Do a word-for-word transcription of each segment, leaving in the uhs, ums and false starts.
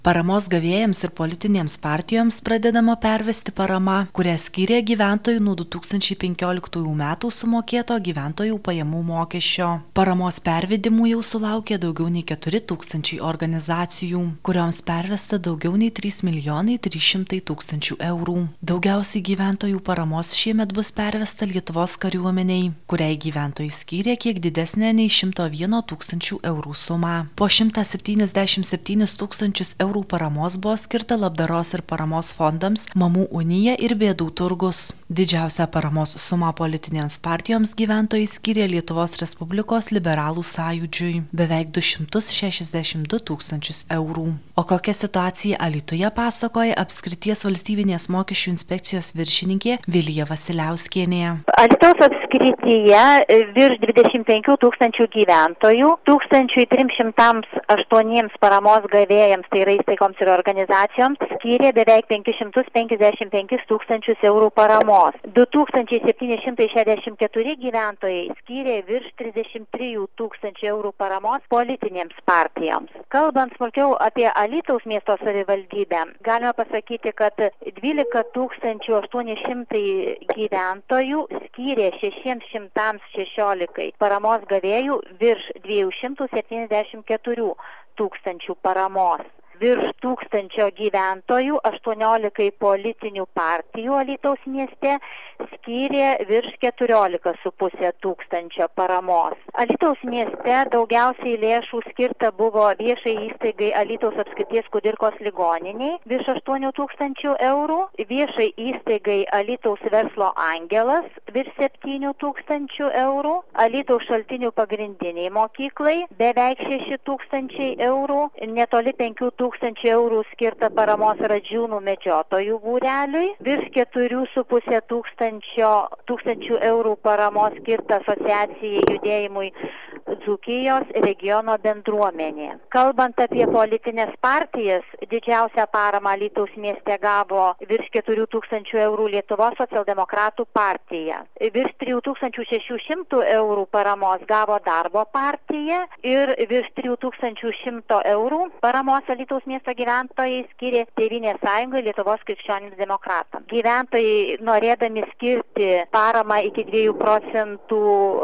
Paramos gavėjams ir politinėms partijoms pradedama pervesti parama, kurią skyrė gyventojų nuo du tūkstančiai penkioliktųjų metų sumokėto gyventojų pajamų mokesčio. Paramos pervedimų jau sulaukė daugiau nei keturi tūkstančiai organizacijų, kurioms pervesta daugiau nei trys milijonai trys šimtai tūkstančių eurų. Daugiausiai gyventojų paramos šiemet bus pervesta Lietuvos kariuomeniai, kuriai gyventojai skyrė kiek didesnė nei šimto vieno tūkstančių eurų sumą. Po šimtą septyniasdešimt septynis tūkstančius eurų paramos buvo skirta labdaros ir paramos fondams Mamų unija ir Bėdų turgus. Didžiausią paramos sumą politinėms partijoms gyventojai skyrė Lietuvos Respublikos liberalų sąjūdžiui – beveik du šimtus šešiasdešimt du tūkstančius eurų. O kokia situacija Alytuje pasakoja apskrities valstybinės mokesčių inspekcijos viršininkė Vilija Vasiliauskienė. Alytaus apskrityje virš dvidešimt penkių tūkstančių gyventojų, tūkstančiui trims šimtams aštuoniems paramos gavėjams, tai yra įstaigoms ir organizacijoms, skyrė beveik penkis šimtus penkiasdešimt penkis tūkstančius eurų paramos. du tūkstančiai septyni šimtai šešiasdešimt keturi gyventojai skyrė virš trisdešimt trijų tūkstančių eurų paramos politinėms partijoms. Kalbant smulkiau apie Alytaus miesto savivaldybę, galime pasakyti, kad dvylika tūkstančių aštuoni šimtai gyventojų skyrė šešiems šimtams šešiolikai paramos gavėjų virš dviejų šimtų septyniasdešimt keturių tūkstančių paramos. Virš tūkstančio gyventojų aštuoniolikai politinių partijų Alytaus mieste skyrė virš keturiolika su pusė tūkstančio paramos. Alytaus mieste daugiausiai lėšų skirta buvo viešai įstaigai Alytaus apskrities Kudirkos ligoniniai virš aštuonių tūkstančių eurų, viešai įstaigai Alytaus verslo angelas virš septynių tūkstančių eurų, Alytaus šaltinių pagrindiniai mokyklai beveik šeši tūkstančiai eurų, netoli penkių tūkstančių tūkstančių eurų skirta paramos Radžiūnų medžiotojų būreliui, virš keturių su pusė tūkstančio tūkstančių eurų paramos skirta asociacijai judėjimui Dzūkijos regiono bendruomenė. Kalbant apie politinės partijas, didžiausią paramą Alytaus mieste gavo virš keturių tūkstančių eurų Lietuvos socialdemokratų partija. Virš trijų tūkstančių šešių šimtų eurų paramos gavo Darbo partija ir virš trijų tūkstančių šimto eurų paramos Alytaus miesto gyventojai skyrė Tėvynės sąjungai Lietuvos krikščionims demokratams. Gyventojai, norėdami skirti paramą iki dviejų procentų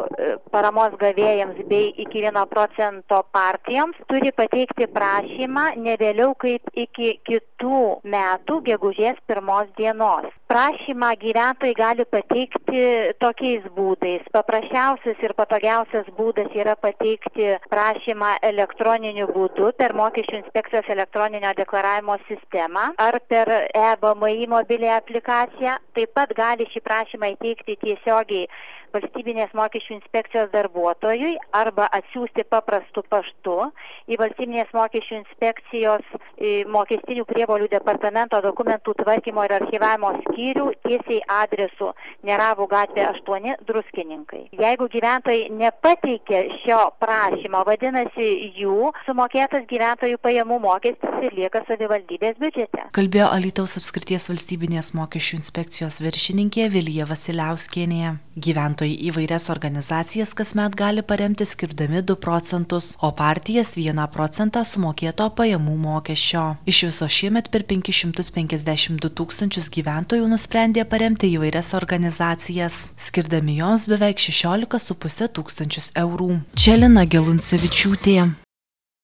paramos gavėjams bei iki vieno procento partijoms, turi pateikti prašymą ne vėliau kaip iki kitų metų gegužės pirmos dienos. Prašymą gyventojai gali pateikti tokiais būdais. Paprasčiausias ir patogiausias būdas yra pateikti prašymą elektroniniu būdu per mokesčių inspekcijos elektroninio deklaravimo sistemą ar per e B M I mobilią aplikaciją. Taip pat gali šį prašymą įteikti tiesiogiai valstybinės mokesčių inspekcijos darbuotojui arba atsiųsti paprastu paštu į valstybinės mokesčių inspekcijos mokestinių prievolių departamento dokumentų tvarkymo ir archyvavimo skyrių tiesiai adresu Neravų gatvė aštuoni, Druskininkai. Jeigu gyventojai nepateikė šio prašymo, vadinasi jų sumokėtas gyventojų pajamų mokestis ir lieka savivaldybės biudžete. Kalbėjo Alytaus apskrities valstybinės mokesčių inspekcijos viršininkė Vilija Vasiliauskienė. Gyventojai įvairias organizacijas kasmet gali paremti skirdami du procentus, o partijas vieną procentą sumokėto pajamų mokesčio. Iš viso šiemet per penkis šimtus penkiasdešimt du tūkstančius gyventojų nusprendė paremti įvairias organizacijas, skirdami joms beveik šešiolika su puse tūkstančius eurų. Čia Lina Geluncevičiūtė.